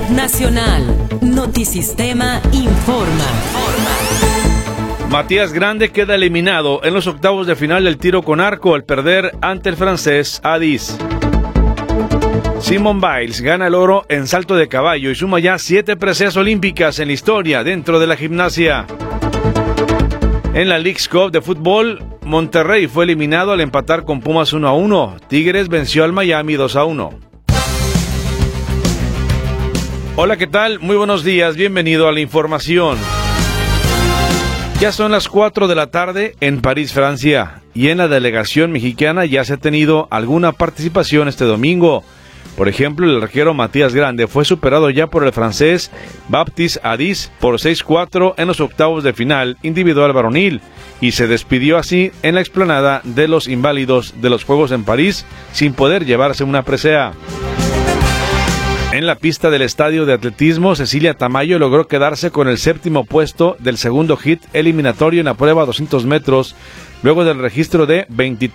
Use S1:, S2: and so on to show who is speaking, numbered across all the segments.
S1: Nacional. Notisistema informa.
S2: Matías Grande queda eliminado en los octavos de final del tiro con arco al perder ante el francés Adis. Simone Biles gana el oro en salto de caballo y suma ya 7 preseas olímpicas en la historia dentro de la gimnasia. En la Leagues Cup de fútbol, Monterrey fue eliminado al empatar con Pumas 1-1. Tigres venció al Miami 2-1. Hola, ¿qué tal? Muy buenos días, bienvenido a la información. Ya son las 4 de la tarde en París, Francia, y en la delegación mexicana ya se ha tenido alguna participación este domingo. Por ejemplo, el arquero Matías Grande fue superado ya por el francés Baptiste Adis por 6-4 en los octavos de final individual varonil y se despidió así en la explanada de los inválidos de los Juegos en París sin poder llevarse una presea. En la pista del estadio de atletismo, Cecilia Tamayo logró quedarse con el 7º puesto del segundo hit eliminatorio en la prueba 200 metros, luego del registro de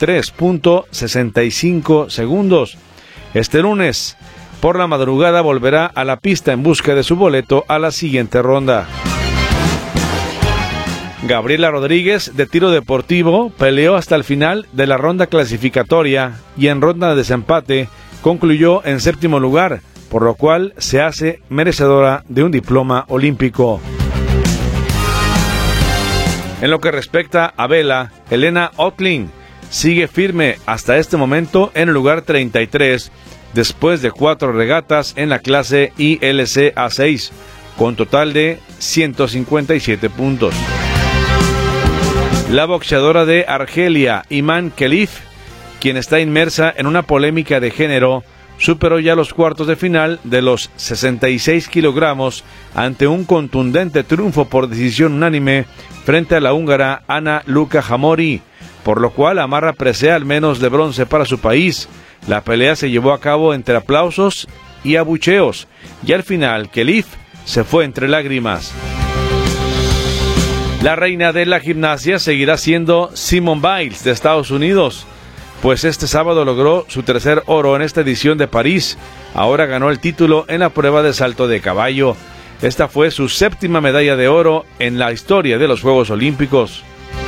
S2: 23.65 segundos. Este lunes, por la madrugada, volverá a la pista en busca de su boleto a la siguiente ronda. Gabriela Rodríguez, de tiro deportivo, peleó hasta el final de la ronda clasificatoria y en ronda de desempate concluyó en 7º lugar, por lo cual se hace merecedora de un diploma olímpico. En lo que respecta a vela, Helena Ottling sigue firme hasta este momento en el lugar 33, después de 4 regatas en la clase ILC A6, con total de 157 puntos. La boxeadora de Argelia, Iman Khelif, quien está inmersa en una polémica de género, superó ya los cuartos de final de los 66 kilogramos ante un contundente triunfo por decisión unánime frente a la húngara Ana Luka Hamori, por lo cual amarra presea al menos de bronce para su país. La pelea se llevó a cabo entre aplausos y abucheos, y al final Khelif se fue entre lágrimas. La reina de la gimnasia seguirá siendo Simone Biles de Estados Unidos, pues este sábado logró su tercer oro en esta edición de París. Ahora ganó el título en la prueba de salto de caballo. Esta fue su 7ª medalla de oro en la historia de los Juegos Olímpicos.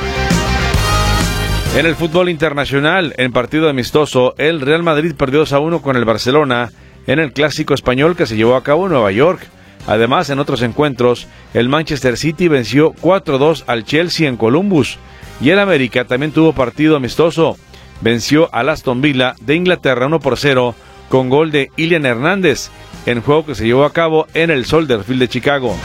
S2: En el fútbol internacional, en partido amistoso, el Real Madrid perdió 2-1 con el Barcelona en el clásico español que se llevó a cabo en Nueva York. Además, en otros encuentros, el Manchester City venció 4-2 al Chelsea en Columbus y el América también tuvo partido amistoso. Venció al Aston Villa de Inglaterra 1-0 con gol de Ilian Hernández en juego que se llevó a cabo en el Soldier Field de Chicago.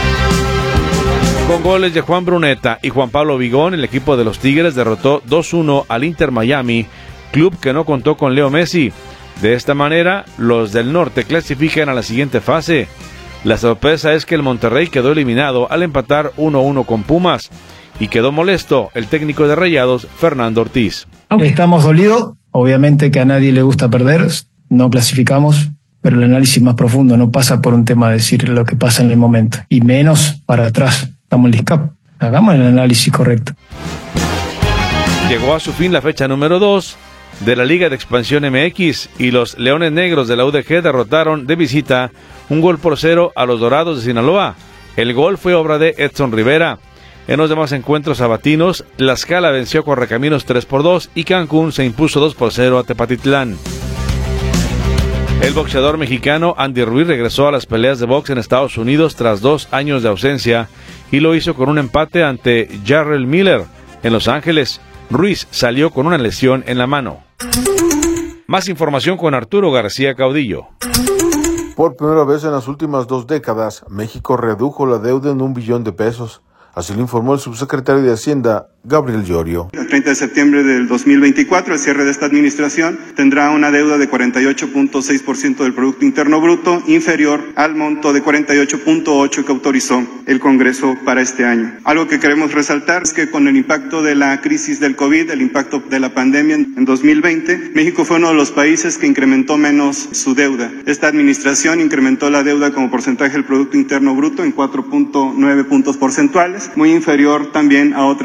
S2: Con goles de Juan Bruneta y Juan Pablo Vigón, el equipo de los Tigres derrotó 2-1 al Inter Miami, club que no contó con Leo Messi. De esta manera, los del norte clasifican a la siguiente fase. La sorpresa es que el Monterrey quedó eliminado al empatar 1-1 con Pumas y quedó molesto el técnico de Rayados, Fernando Ortiz.
S3: Estamos dolidos, obviamente que a nadie le gusta perder, no clasificamos, pero el análisis más profundo no pasa por un tema de decir lo que pasa en el momento, y menos para atrás. Estamos en Leagues Cup, hagamos el análisis correcto.
S2: Llegó a su fin la fecha número 2 de la Liga de Expansión MX y los Leones Negros de la UDG derrotaron de visita 1-0 a los Dorados de Sinaloa. El gol fue obra de Edson Rivera. En los demás encuentros sabatinos, Tlaxcala venció a Correcaminos 3-2 y Cancún se impuso 2-0 a Tepatitlán. El boxeador mexicano Andy Ruiz regresó a las peleas de box en Estados Unidos tras 2 años de ausencia y lo hizo con un empate ante Jarrell Miller en Los Ángeles. Ruiz salió con una lesión en la mano. Más información con Arturo García Caudillo.
S4: Por primera vez en las últimas 2 décadas, México redujo la deuda en $1 billón. Así lo informó el subsecretario de Hacienda, Gabriel Llorio.
S5: El 30 de septiembre del 2024, el cierre de esta administración tendrá una deuda de 48.6% del Producto Interno Bruto, inferior al monto de 48.8% que autorizó el Congreso para este año. Algo que queremos resaltar es que con el impacto de la crisis del COVID, el impacto de la pandemia en 2020, México fue uno de los países que incrementó menos su deuda. Esta administración incrementó la deuda como porcentaje del Producto Interno Bruto en 4.9 puntos porcentuales, muy inferior también a otros países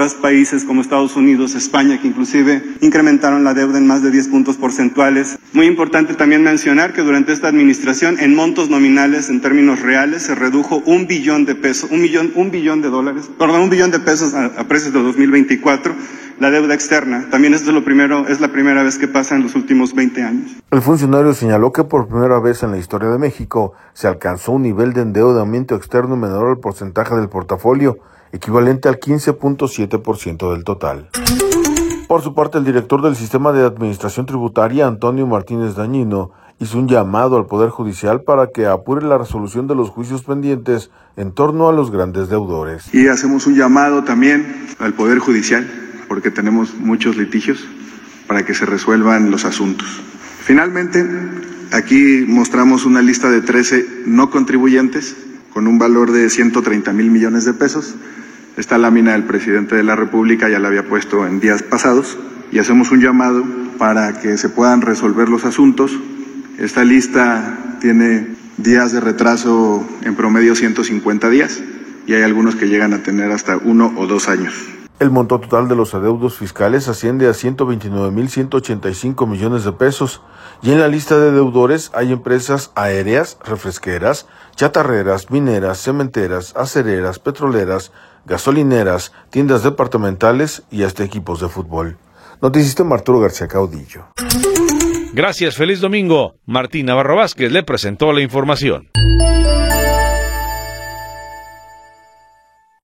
S5: países como Estados Unidos, España, que inclusive incrementaron la deuda en más de 10 puntos porcentuales. Muy importante también mencionar que durante esta administración, en montos nominales, en términos reales, se redujo $1 billón de pesos a precios de 2024. La deuda externa. También esto es la primera vez que pasa en los últimos 20 años.
S4: El funcionario señaló que por primera vez en la historia de México se alcanzó un nivel de endeudamiento externo menor al porcentaje del portafolio, equivalente al 15.7% del total. Por su parte, el director del Sistema de Administración Tributaria, Antonio Martínez Dañino, hizo un llamado al Poder Judicial para que apure la resolución de los juicios pendientes en torno a los grandes deudores.
S6: Y hacemos un llamado también al Poder Judicial, porque tenemos muchos litigios, para que se resuelvan los asuntos. Finalmente, aquí mostramos una lista de 13 no contribuyentes con un valor de 130,000 millones de pesos. Esta lámina el presidente de la República ya la había puesto en días pasados y hacemos un llamado para que se puedan resolver los asuntos. Esta lista tiene días de retraso, en promedio 150 días, y hay algunos que llegan a tener hasta 1 o 2 años.
S4: El monto total de los adeudos fiscales asciende a 129,185 millones de pesos, y en la lista de deudores hay empresas aéreas, refresqueras, chatarreras, mineras, cementeras, acereras, petroleras, gasolineras, tiendas departamentales y hasta equipos de fútbol. Noticista Arturo García Caudillo.
S2: Gracias, feliz domingo. Martín Navarro Vázquez le presentó la información.